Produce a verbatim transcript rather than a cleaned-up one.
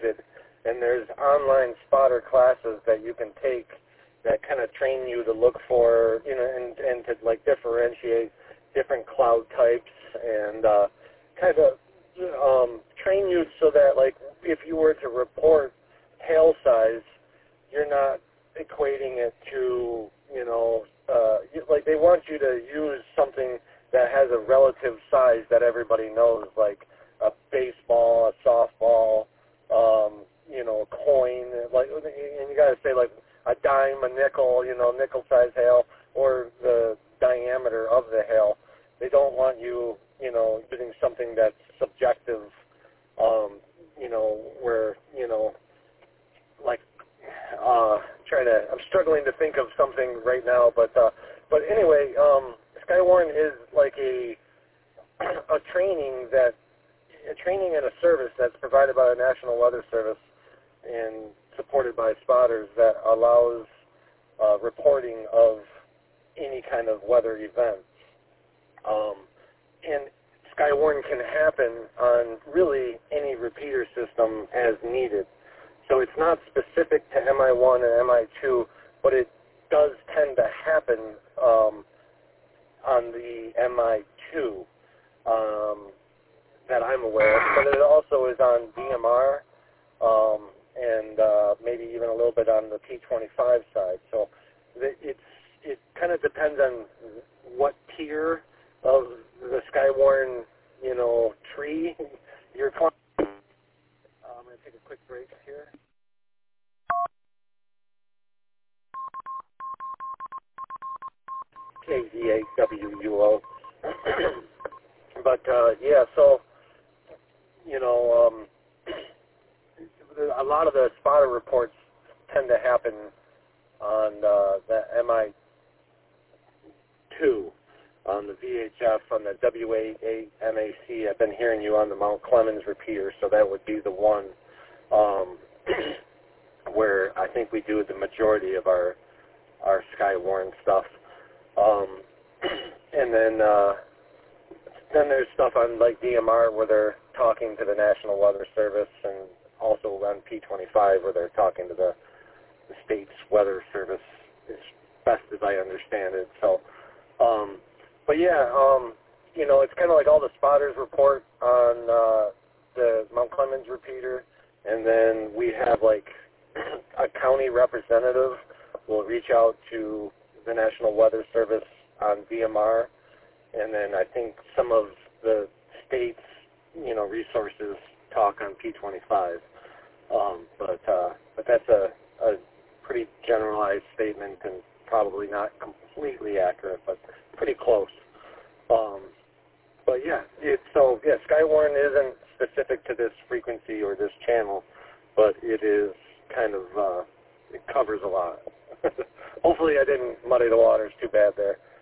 needed. And there's online spotter classes that you can take that kind of train you to look for, you know, and, and to like differentiate different cloud types and uh, kind of um, train you so that like if you were to report hail size, you're not equating it to, you know, uh, like they want you to use something that has a relative size that everybody knows, like a baseball, a softball, um, you know, a coin, like, and you got to say like a dime, a nickel, you know, nickel-size hail, or the diameter of the hail. They don't want you, you know, using something that's subjective, um, you know, where, you know, like, uh, trying to, I'm struggling to think of something right now, but, uh, but anyway, um, Skywarn is like a, a training that, a training and a service that's provided by the National Weather Service and supported by spotters that allows uh, reporting of any kind of weather events. Um, and Skywarn can happen on really any repeater system as needed. So it's not specific to M I one and M I two, but it does tend to happen um, on the M I two um, that I'm aware of. But it also is on D M R um, and uh, maybe even a little bit on the P twenty-five side. So it's it kind of depends on what tier of the Skywarn, you know, tree you're climbing. I'm going to take a quick break here. K Z A W U O. But, uh, yeah, so, you know, um, a lot of the spotter reports tend to happen on uh, the M I two, on the V H F, on the W A eight M A C. I've been hearing you on the Mount Clemens repeater, so that would be the one um, where I think we do the majority of our our Skywarn stuff. Um, and then uh, then there's stuff on like D M R where they're talking to the National Weather Service, and also on P twenty-five where they're talking to the, the state's weather service, as best as I understand it. So, um, but yeah, um, you know, it's kind of like all the spotters report on uh, the Mount Clemens repeater, and then we have like a county representative will reach out to the National Weather Service on V M R, and then I think some of the state's, you know, resources talk on P twenty-five. Um, but uh, but that's a, a pretty generalized statement and probably not completely accurate, but pretty close. Um, but yeah, it, so yeah, Skywarn isn't specific to this frequency or this channel, but it is kind of uh, it covers a lot. Hopefully, I didn't muddy the waters too bad there.